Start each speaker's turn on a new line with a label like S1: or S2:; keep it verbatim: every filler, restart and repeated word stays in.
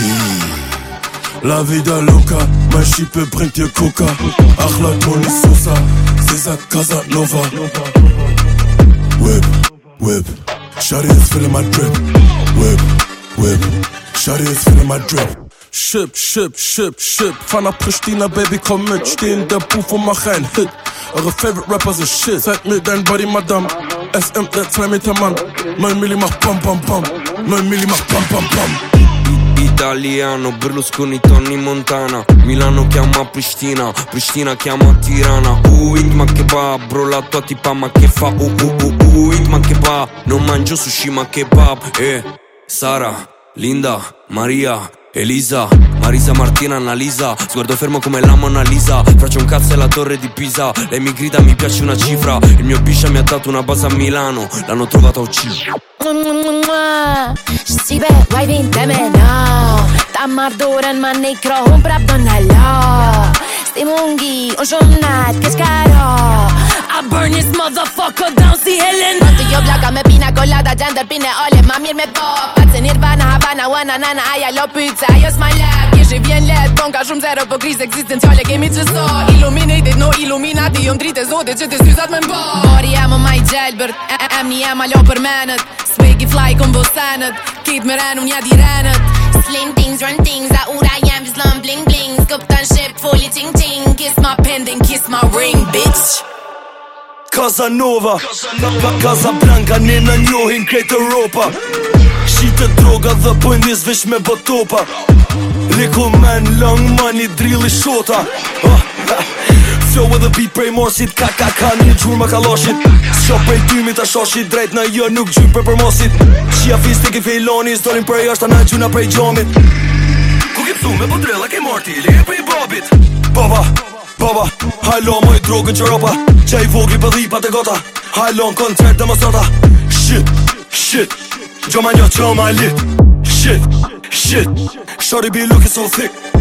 S1: La vida loca, mein Schiepe bringt dir Coca. Achla Tony Sosa, Cesar Casanova. Whip, whip, shawty is feeling my drip. Whip, whip, shawty is feeling my drip. Ship, ship, ship, ship. Fahr nach Pristina, Baby, komm mit. Steh in der Booth und mach ein Hit. Eure Favorite Rappers ist Shit. Zeig mir dein Body, Madame. S M, der zwei Meter Mann. neun Milli macht Bam, Bam, Bam. neun Milli macht Bam, Bam, Bam.
S2: Italiano, Berlusconi, Tony Montana. Milano chiama Pristina, Pristina chiama Tirana. Uh, ma che va, bro, la tua tipa ma che fa. Uh, uh, uh, uh, ma che va. Non mangio sushi ma kebab. Eh, Sara, Linda, Maria, Elisa, Marisa, Martina, Annalisa. Sguardo fermo come la Mona Lisa. Faccio un cazzo alla torre di Pisa. Lei mi grida, mi piace una cifra. Il mio biscia mi ha dato una base a Milano. L'hanno trovata uccisa.
S3: Shqipe, vajvin të me na Ta mardoren ma nekro, hun prap do në la Sti mungi, unë shumë nat, kesh karo I burn this motherfucker down, si Helen Nëtë jo blaka me pina colada, gender pine ole Ma mirë me pop, patse Nirvana, Havana, wana, nana Aja lo pyce, ajo s'ma lep Kishi vjen let, ton ka shumë zero Po krizë eksistenciale kemi që sot Illuminated, no illuminati Jom dritë e zotit që të syzat me mbo Bori jam o ma i gjelbërt Emni jam a lo për menët Swaggy fly kom bo senët Kit me ren, unë ja di renët Slim things, run things A ura jem vizlëm bling bling Skuptan ship, fully ting ting Kiss my pen, then kiss my ring, bitch
S4: Casanova, Casablanca, ne në njohin krejt Europa Shite droga dhe pojnë nis vesh me botopa Liku man, long money, drilli shota uh, Flow with a beat, prej morsit, ka ka ka një gjur ma kaloshit Shop prej tymit a shoshit, drejt na jo nuk gjur për për mosit Qia fis të ki fejloni, stolin prej ashta na gjuna prej gjomit Ku ki psu me bodrella ke morti, leje prej babit Baba, baba, hajlo moj drogën që ropa Qaj vogli për dhipa të gota Hajlo në koncert dhe mësota Shit, shit, gjoma një qoma lit Shit, shit, shorty be looking so thick